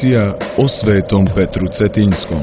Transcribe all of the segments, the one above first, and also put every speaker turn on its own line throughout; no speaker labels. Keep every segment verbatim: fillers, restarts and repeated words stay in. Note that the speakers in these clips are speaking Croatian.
Emisija o Svetom Petru Cetinskom.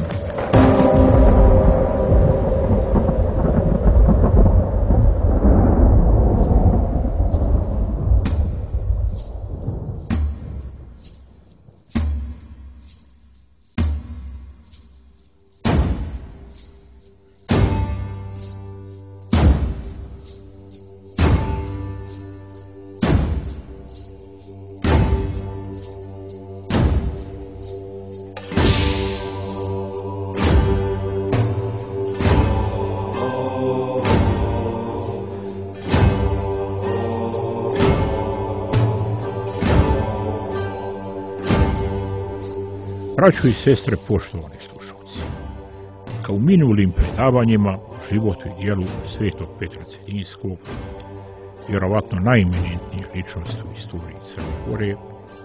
Braćo i sestre, poštovani slušalci, kao u minulim predavanjima o životu i djelu Svetog Petra Cetinskog, vjerovatno najeminentnije ličnosti u istoriji Crne Gore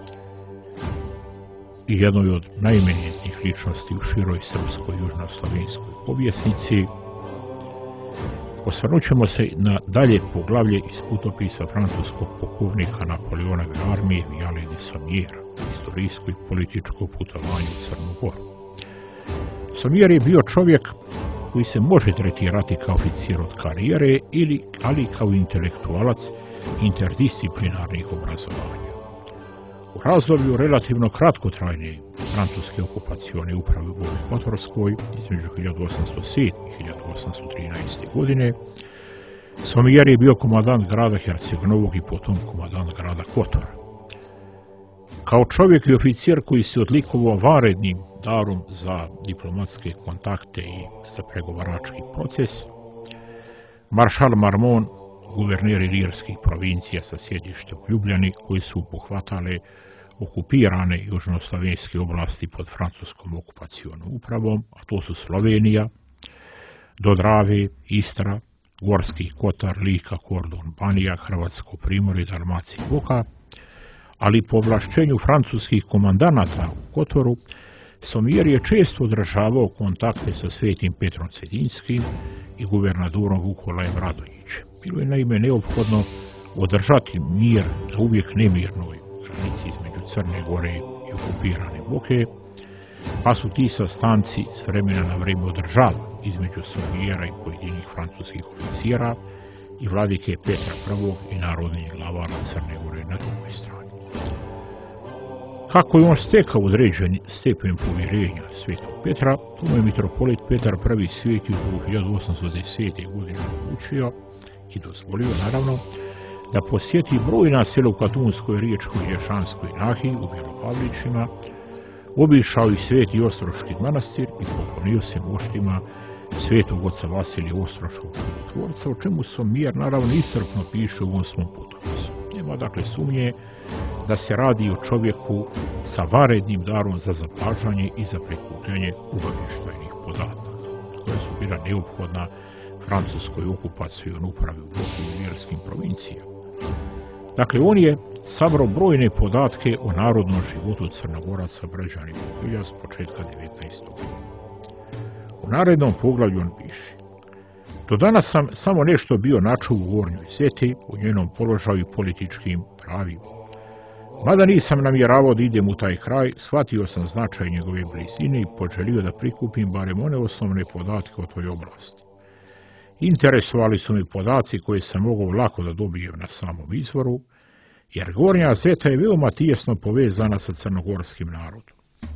i jednoj od najeminentnijih ličnosti u široj srpskoj južnoslovenskoj povjesnici, osvrnut ćemo se na dalje poglavlje iz putopisa francuskog pukovnika Napoleonove armije Viale de Sommiera, istorijsko i političko putovanje u Crnu Goru. Sommier je bio čovjek koji se može tretirati kao oficir od karijere, ili, ali kao intelektualac interdisciplinarnih obrazovanja. U razdoblju relativno kratkotrajne francuske okupacione uprave u Bosni Kotorskoj između hiljadu osamsto sedme i hiljadu osamsto trinaeste. godine, Sommier je bio komandant grada Herceg-Novog i potom komandant grada Kotora. Kao čovjek i oficir koji se odlikovao vanrednim darom za diplomatske kontakte i za pregovarački proces, maršal Marmont, guverner ilirskih provincija sa sjedištem u Ljubljani, koji su obuhvatale okupirane južnoslovenske oblasti pod francuskom okupacionom upravom, a to su Slovenija, do Drave, Istra, Gorski Kotar, Lika, Kordon, Banija, Hrvatsko Primorje, Dalmacija i Boka, ali po ovlašćenju francuskih komandanata u Kotoru, Sommier je često održavao kontakte sa Svetim Petrom Cetinskim i guvernadorom Vukolajem Radonjićem. Bilo je naime neophodno održati mir na uvijek nemirnoj granici između Crne Gore i okupirane Boke, pa su ti sastanci s vremena na vrijeme održavani između Sommiera i pojedinih francuskih oficira i vladike Petra Prvog i narodnih glavara Crne Gore na drugoj strani. Kako je on stekao određen stepen povjerenja Svetog Petra, to mu je mitropolit Petar Prvi Sveti u hiljadu osamsto desete. godine odlučio i dozvolio, naravno, da posjeti brojna sela u Katunskoj, Riječkoj i Ješanskoj nahiji u Bjelopavlićima, obišao i Sveti Ostroški manastir i poklonio se moštima Svetog oca Vasilija Ostroškog čudotvorca, o čemu Sommier naravno iscrpno piše u ovom svom putopisu. Nema dakle sumnje da se radi o čovjeku sa vanrednim darom za zapažanje i za prikupljanje obavještajnih podataka, koje su bila neophodna francuskoj okupacijonoj upravi u Bosni i Ilirskim provincijama. Dakle, on je sabrao brojne podatke o narodnom životu Crnogoraca, Bređana i Buhilja s početka devetnaestog. U narednom poglavlju on piše: do danas sam samo nešto bio načuo u Gornjoj Zeti, u njenom položaju i političkim pravima. Mada nisam namjeravao da idem u taj kraj, shvatio sam značaj njegove blizine i poželio da prikupim barem one osnovne podatke o toj oblasti. Interesovali su me podaci koje sam mogao lako da dobijem na samom izvoru, jer Gornja Zeta je veoma tijesno povezana sa crnogorskim narodom.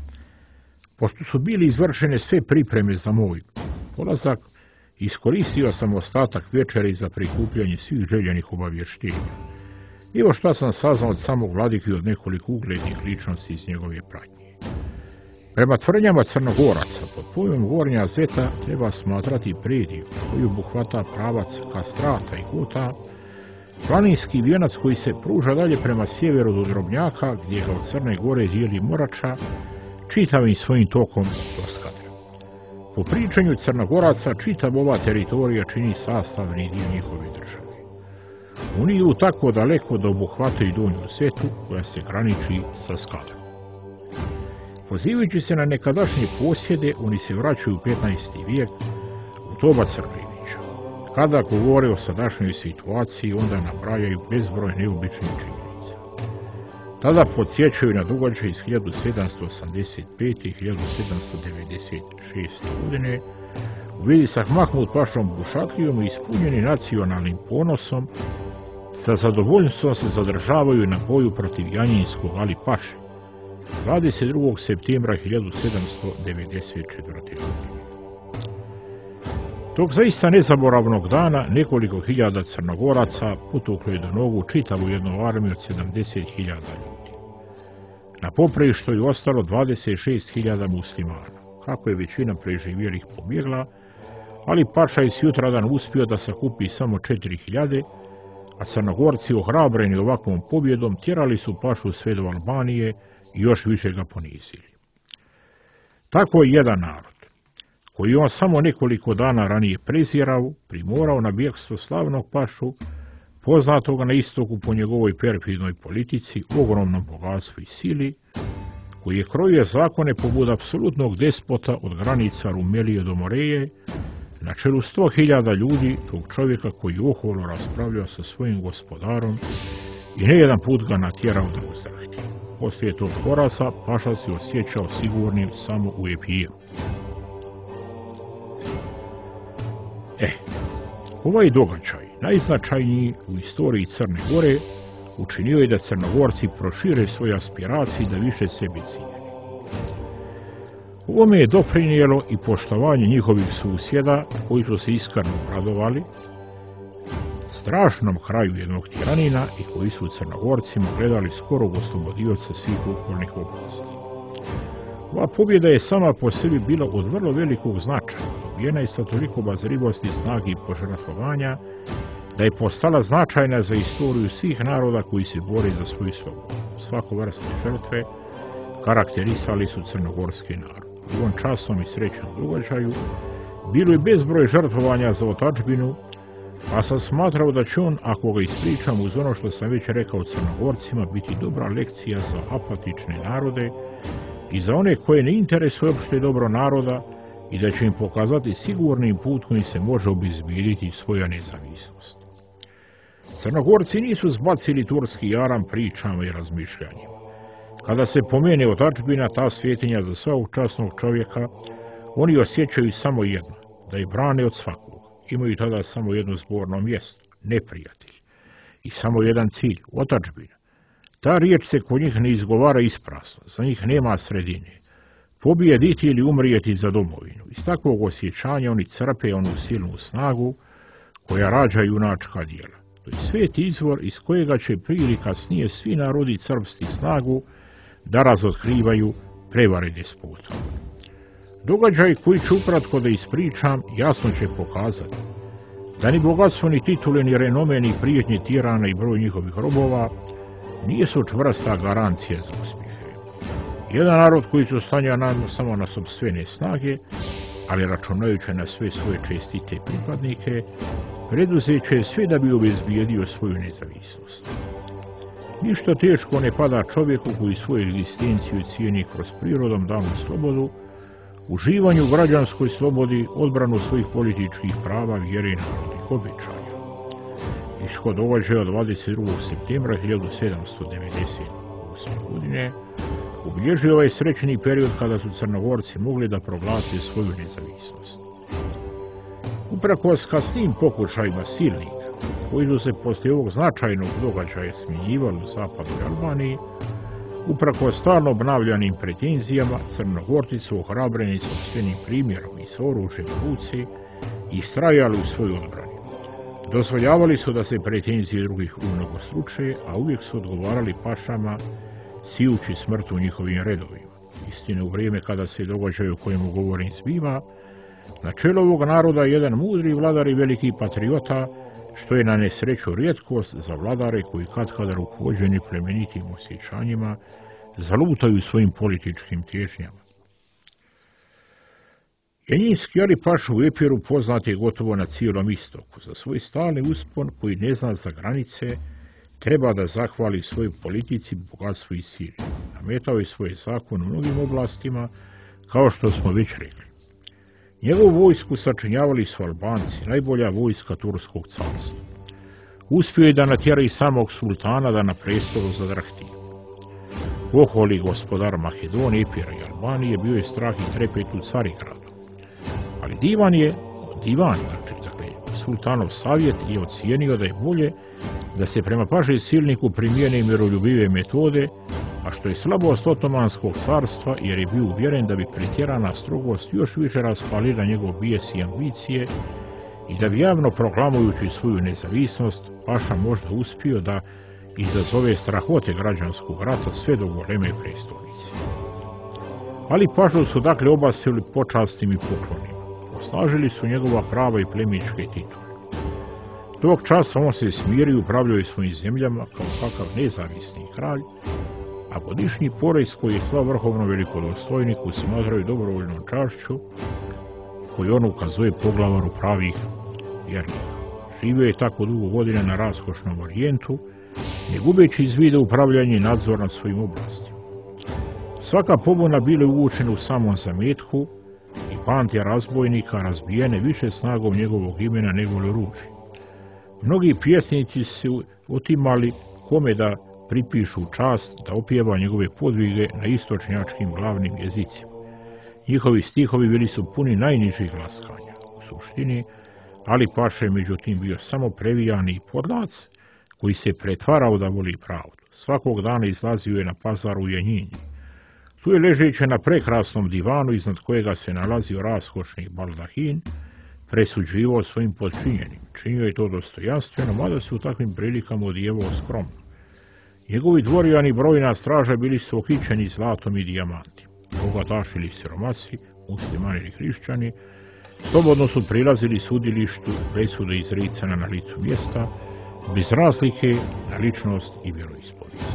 Pošto su bili izvršene sve pripreme za moj polazak, iskoristio sam ostatak večeri za prikupljanje svih željenih obavještenja. Evo šta sam saznao od samog vladike i od nekoliko uglednih ličnosti iz njegove pratnje. Prema tvrdnjama Crnogoraca, pod pojmom Gornja Zeta treba smatrati prediju koji obuhvata pravac Kastrata i Kota, planinski vijenac koji se pruža dalje prema sjeveru do Drobnjaka, gdje ga od Crne Gore dijeli Morača, čitavim svojim tokom do Skadra. Po pričanju Crnogoraca, čitav ova teritorija čini sastavni dio njihove države. Oni idu tako daleko da obuhvataju Donju Zetu, koja se graniči sa Skadrom. Pozivajući se na nekadašnje posjede, oni se vraćaju u petnaesti. vijek, u doba Crkvenića. Kada govore o sadašnjoj situaciji, onda nabrajaju bezbroj neobičnih činjenica. tada podsjećaju na događaj iz hiljadu sedamsto osamdeset pete. i hiljadu sedamsto devedeset šeste. godine u vezi sa Mahmud Pašom Bušatlijom i ispunjeni nacionalnim ponosom, sa zadovoljstvom se zadržavaju na boju protiv Janjinskog Ali Paše dvadeset drugog septembra hiljadu sedamsto devedeset četvrte. godine. Tog zaista nezaboravnog dana nekoliko hiljada Crnogoraca putuklo je do nogu čitavu jednu armiju od sedamdeset hiljada ljudi. Na poprištu je ostalo dvadeset šest hiljada muslimana. Kako je većina preživjelih pobjegla, Ali Paša je sutradan uspio da sakupi samo četiri hiljade, a Crnogorci ohrabreni ovakvom pobjedom tjerali su Pašu sve do Albanije i još više ga ponizili. Tako je jedan narod, koji on samo nekoliko dana ranije prezirao, primorao na bjegstvo slavnog Pašu, poznatoga na istoku po njegovoj perfidnoj politici, ogromnom bogatstvu i sili, koji je krojio zakone poput apsolutnog despota od granica Rumelije do Moreje, na čelu sto hiljada ljudi, tog čovjeka koji je oholo raspravljao sa svojim gospodarom i ne jedan put ga natjerao da uzdrahti. Poslije tog poraza Paša se osjećao sigurnim samo u Epiru. E, ovaj događaj, najznačajniji u istoriji Crne Gore, učinio je da Crnogorci prošire svoje aspiracije da više sebi cijeni. Ovome je doprinijelo i poštovanje njihovih susjeda, koji su se iskreno radovali strašnom kraju jednog tiranina i koji su Crnogorcima gledali skorog oslobodioca svih okolnih oblasti. Ova pobjeda je sama po sebi bila od vrlo velikog značaja, dobijena je sa toliko obazrivosti, snage i požrtvovanja, da je postala značajna za istoriju svih naroda koji se bore za svoju slobodu. Svako vrste žrtve karakterisali su crnogorski narod. U ovom časnom i srećnom događaju bilo je bezbroj žrtvovanja za otadžbinu, a sam smatrao da će on, ako ga ispričam uz ono što sam već rekao Crnogorcima, biti dobra lekcija za apatične narode i za one koje ne interesuje opšte dobro naroda i da će im pokazati sigurnim put kojim se može obezbijediti svoja nezavisnost. Crnogorci nisu zbacili turski jaram pričama i razmišljanjima. Kada se pomene otadžbina, ta svjetinja za svakog časnog čovjeka, oni osjećaju samo jedno, da je brane od svakog. Imaju tada samo jedno zborno mjesto, neprijatelj. I samo jedan cilj, otadžbina. Ta riječ se kod njih ne izgovara isprazno, za njih nema sredine. Pobijediti ili umrijeti za domovinu. Iz takvog osjećanja oni crpe onu silnu snagu koja rađa junačka djela. To je sveti izvor iz kojega će prije ili kasnije svi narodi crpsti snagu da razotkrivaju prevare despota. Događaj koji ću ukratko da ispričam jasno će pokazati da ni bogatstvo, ni titule, ni renome, ni prijetnje tirana i broj njihovih robova nije su čvrsta garancija za uspjehe. Jedan narod koji se oslanja samo na sopstvene snage, ali računajući na sve svoje čestite pripadnike, preduzeće sve da bi obezbijedio svoju nezavisnost. Ništa teško ne pada čovjeku koji svoju egzistenciju cijeni kroz prirodom danu slobodu, uživanju u građanskoj slobodi, odbranu svojih političkih prava, vjere i narodnih običaja. Ishod događaja dvadeset drugog septembra hiljadu sedamsto devedeset osme. godine obilježio ovaj srećni period kada su Crnogorci mogli da proglase svoju nezavisnost. Uprkos kasnim pokušajima silnika, koji su se poslije ovog značajnog događaja smjenjivali u zapadnoj Albaniji, uprkos stalno obnavljanim pretenzijama, Crnogorci su ohrabreni sopstvenim primjerom i s oružjem u ruci istrajali u svoju odbrani. Dozvoljavali su da se pretenzije drugih umnogostruče, a uvijek su odgovarali pašama sijući smrt u njihovim redovima. Istine, u vrijeme kada se događaj o kojemu govorim zbiva, na čelu ovog naroda je jedan mudri vladar i veliki patriota, što je na nesreću rijetkost za vladare koji katkada rukovođeni plemenitim osjećanjima zalutaju svojim političkim težnjama. Janjinski Ali Paša u Epiru poznat je gotovo na cijelom istoku. Za svoj stalni uspon koji ne zna za granice treba da zahvali svojoj politici, bogatstvu i sili. Nametao je svoje zakon u mnogim oblastima, kao što smo već rekli. Njegovu vojsku sačinjavali su Albanci, najbolja vojska turskog carstva. Uspio je da natjera i samog sultana da na prestolu zadrahti. poholi gospodar Makedonije, Epira i Albanije, bio je strah i trepet u Carigradu. Ali divan je, divan, znači, dakle, sultanov savjet je ocijenio da je bolje da se prema paži silniku primijene miroljubive metode, a što je slabost Otomanskog carstva, jer je bio uvjeren da bi pretjerana strogost još više raspalila njegov bijes i ambicije i da bi javno proklamujući svoju nezavisnost paša možda uspio da izazove strahote građanskog rata sve do goleme prestolnice. Ali pažu su dakle obasili počastim i poklonima. Osnažili su njegova prava i plemičke titule. Tog časa on se smirio i upravljao svojim zemljama kao kakav nezavisni kralj, a godišnji porez koji je slao vrhovnom velikodostojniku smatraju dobrovoljnom čašću koju on ukazuje poglavaru pravih vjernika. Živio je tako dugo godina na raskošnom orijentu, ne gubeći iz vida upravljanje i nadzor nad svojim oblastima. Svaka pobuna bila je uvučena u samom zametku i pamtija razbojnika razbijene više snagom njegovog imena nego li oružje. Mnogi pjesnici su otimali kome da pripišu čast da opjeva njegove podvige na istočnjačkim glavnim jezicima. Njihovi stihovi bili su puni najnižih laskanja. U suštini, Ali Paša je međutim bio samo previjani podlac koji se pretvarao da voli pravdu. Svakog dana izlazio je na pazar u Janjinji. Tu je ležeći na prekrasnom divanu iznad kojega se nalazio raskošni baldahin, presuđivao svojim podčinjenim. Činio je to dostojanstveno, mada se u takvim prilikama odjevao skromno. Njegovi dvorjani i brojna straža bili su okićeni zlatom i dijamantima. Bogataši ili siromaci, muslimani ili hrišćani, slobodno su prilazili sudilištu presude izricana na licu mjesta, bez razlike na ličnost i vjeroispovijest.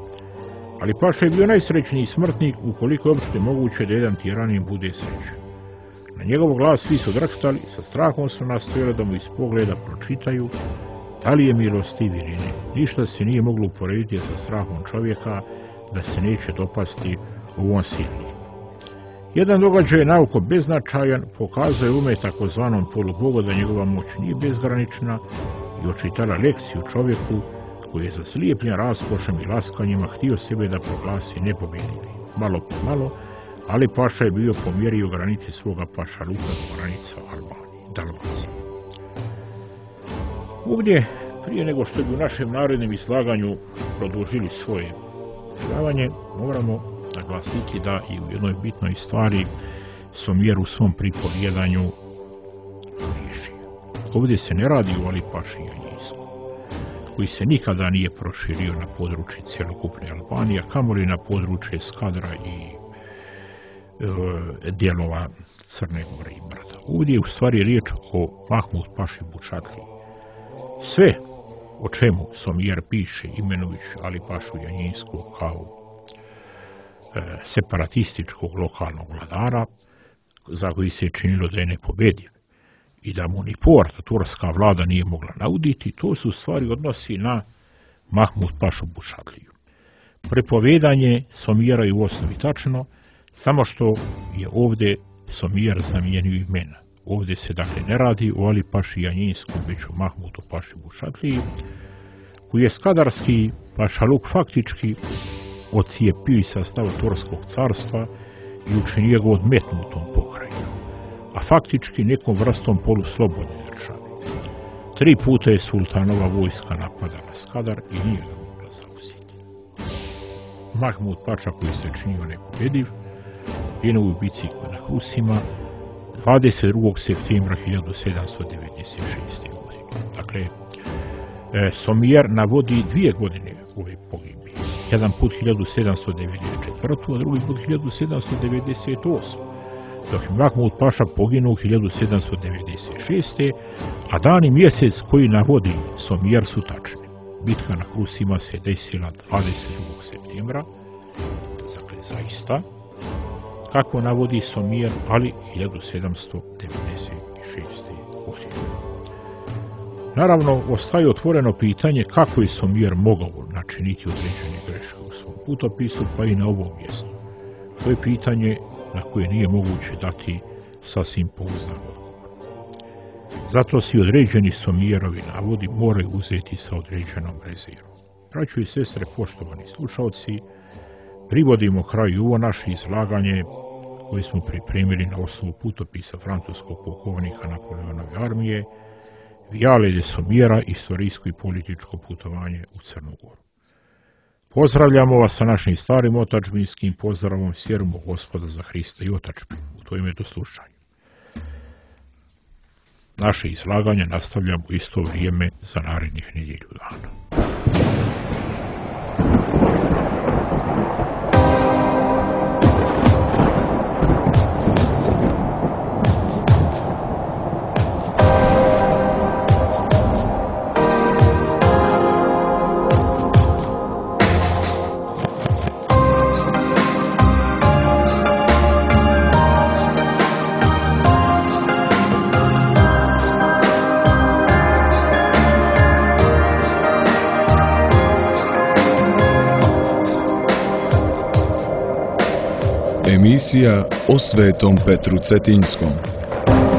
Ali Paša je bio najsrećniji smrtnik ukoliko je uopšte moguće da jedan tiranin bude srećan. Na njegov glas svi su drhtali, sa strahom su nastojali da mu iz pogleda pročitaju da li je milostiv ili ne. Ništa se nije moglo uporediti sa strahom čovjeka da se neće dopasti ovom silniku. Jedan događaj je naoko beznačajan, pokazuje ume takozvanom polubogu da njegova moć nije bezgranična i očitala lekciju čovjeku koji je zaslijepljen raskošem i laskanjima htio sebe da proglasi nepobjedivim. Malo po malo, Ali Paša je bio pomjerio granici svoga pašaluka do granica Albanije, Dalmacije. Ovdje, prije nego što bi u našem narednom izlaganju produžili svoje predavanje, moramo naglasiti da i u jednoj bitnoj stvari Somjer u svom pripovjedanju riješi. Ovdje se ne radi o Ali Paši Janjijskom, koji se nikada nije proširio na područje cjelokupne Albanije, kamoli na područje Skadra i e, dijelova Crne Gore i Brda. Ovdje je u stvari riječ o Mahmud Paši Bučatli. Sve o čemu Somjer piše imenujući Ali Pašu Janjijskog kao e, separatističkog lokalnog vladara, za koji se je činilo da je nepobediv i da mu ni porta turska vlada nije mogla nauditi, to su stvari odnosi na Mahmud Pašu Bučatliju. Prepovedanje Somjera je u osnovi tačno, samo što je ovdje Somjer zamijenio imena. Ovdje se dakle ne radi o Ali Paši Janjijskom, već o Mahmudu Paši Bučatliji, koji je skadarski pašaluk faktički odcijepio iz sastava Turskog carstva i učinio ga odmetnutom pokrajinom, a faktički nekom vrstom poluslobodne države. Tri puta je sultanova vojska napadala Skadar i nije ga mogla zauzeti. Mahmud Paša, koji se činio nepobjediv, je u bici na Husima dvadeset drugog septembra hiljadu sedamsto devedeset šeste. godine. Dakle, e, Somjer navodi dvije godine ove pogibije. Jedan put hiljadu sedamsto devedeset četvrte. a drugi put hiljadu sedamsto devedeset osme. Dok je Mahmud Paša poginuo hiljadu sedamsto devedeset šeste. a dan i mjesec koji navodi Somjer su tačni. Bitka na Husima se desila dvadeset drugog septembra, dakle zaista, kako navodi Somjer, ali hiljadu sedamsto devedeset šeste. godine. Naravno, ostaje otvoreno pitanje kako je Somjer mogao načiniti određene greške u svom putopisu, pa i na ovom mjestu. To je pitanje na koje nije moguće dati sasvim pouzdan odgovor. Zato si određeni Somjerovi navodi moraju uzeti sa određenom rezervom. Braćo i sestre, poštovani slušalci, Privodimo kraju ovo naše izlaganje koje smo pripremili na osnovu putopisa francuskog pukovnika Napoleonove armije Viale de Sommiera, istorijsko i političko putovanje u Crnu Goru. Pozdravljamo vas sa našim starim otadžbinskim pozdravom, sjerimo Gospoda za Hrista i otadžbinu. U to ime do slušanja. Naše izlaganje nastavljamo u isto vrijeme za narednih nedjelju dana.
Emisija o Svetom Petru Cetinskom.